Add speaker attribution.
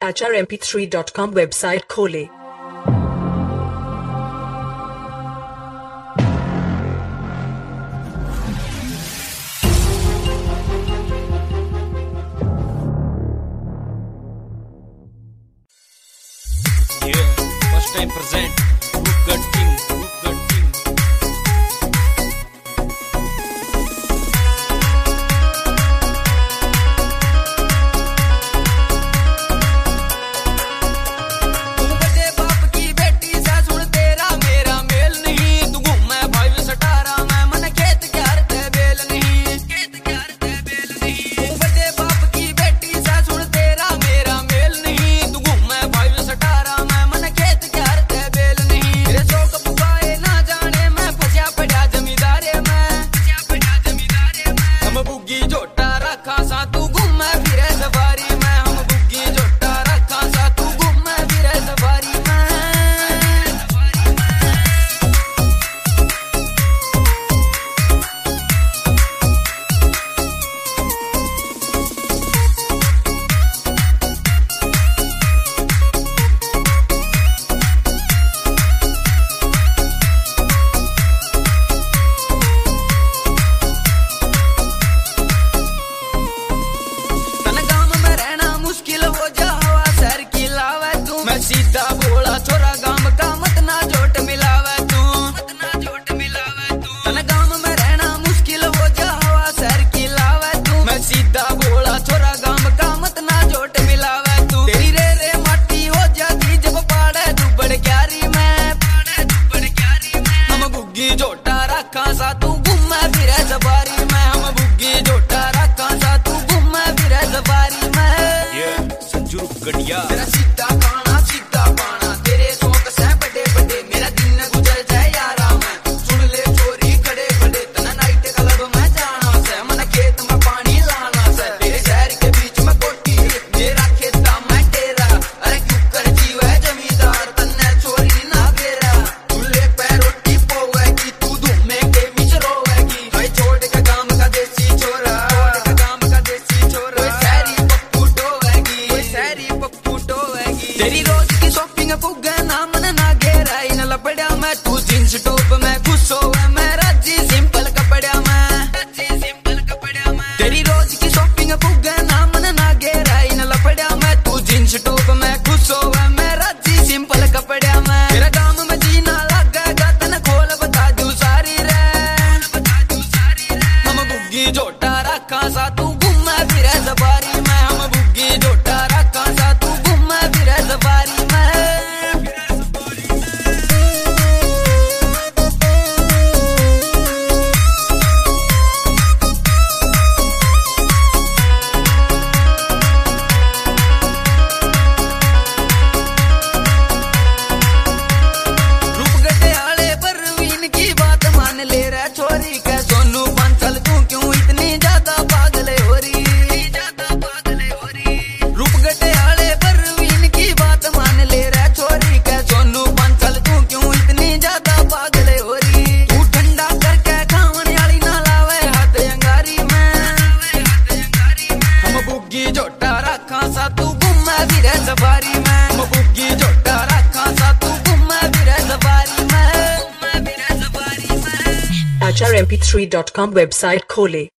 Speaker 1: HRMP3.com website खोलें।
Speaker 2: First time present Good King. सीधा बोला छोरा गाम का मत ना जोट मिलावे तू तन गाम में रहना मुश्किल हो जा हवा शहर की लावे तू मैं सीधा बोला छोरा गाम का मत ना जोट मिलावे तू तेरी रे माटी हो जाती जब पाड़े दुबड़ क्यारी में हम बुग्गी जोटा रखा सा तू घूमे फिरे सवारी में हम बुग्गी जोटा रखा सा तू घूमे फिरे सवारी में संजू गढ़िया सीधा तेरी रोज की शॉपिंग पुगे ना मन ना घेरा इन लपड़ा मैं तू जींस टॉप में खुश होवे मैं राजी सिंपल कपड़ा में तेरी रोज की शॉपिंग पुगे ना मन ना घेरा इन लपड़ा मैं तू जींस टॉप में खुश होवे मैं राजी सिंपल कपड़ा में तेरा काम में जीना लगेगा तन खोल बता दू सारी रे हम बुग्गी जोटा रखा सा तू घूमे फिरे सवारी में हम बुग्गी जोटा रखा सा तू घूमे फिरे सवारी में रूपगढ़े आले परवीन की बात मान ले रे छोरी के सोनू पंचल तू क्यों इतनी ज्यादा पागल हो रही रूपगढ़े आले परवीन की बात मान ले रे छोरी के सोनू पंचल तू क्यों इतनी ज्यादा पागल हो रही तू ठंडा करके खावन वाली ना लावे हाथ अंगारी में हम बुग्गी जोटा रखा सा तू घूमे फिरे सवारी में हम बुग्गी जोटा रखा सा तू घूमे फिरे सवारी में
Speaker 1: HRMP3.com वेबसाइट खोलें।